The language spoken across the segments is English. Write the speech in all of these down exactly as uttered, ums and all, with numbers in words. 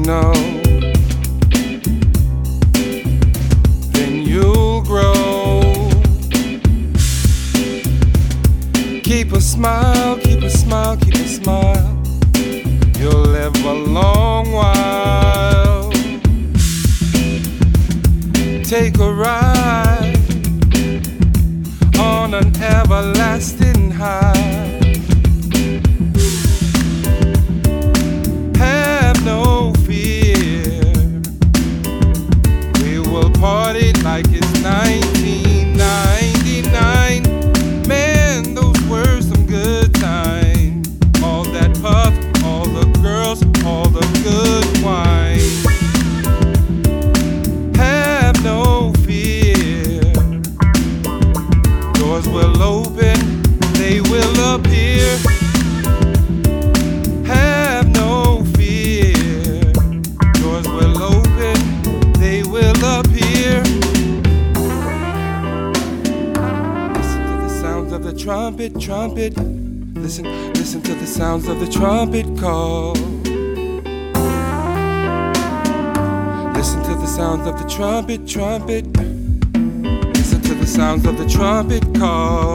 know, then you'll grow. Keep a smile, keep a smile, keep a smile. You'll live a long while. Take a ride on an everlasting high. Have no fear, we will party like it's nineteen ninety-nine. Man, those were some good times. All that puff, all the girls, all the good wine. Have no fear, doors will open, they will appear. Have no fear, doors will open, they will appear. Listen to the sounds of the trumpet, trumpet. Listen, listen to the sounds of the trumpet call. Listen to the sounds of the trumpet, trumpet. Listen to the sounds of the trumpet call.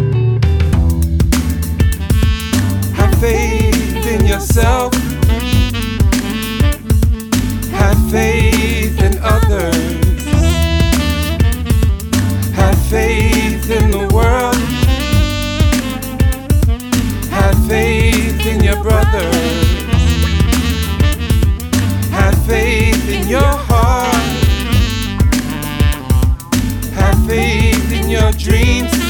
Have faith in yourself. Have faith in others. Have faith in the world. Have faith in your brothers. Have faith in your heart. Have faith in your dreams.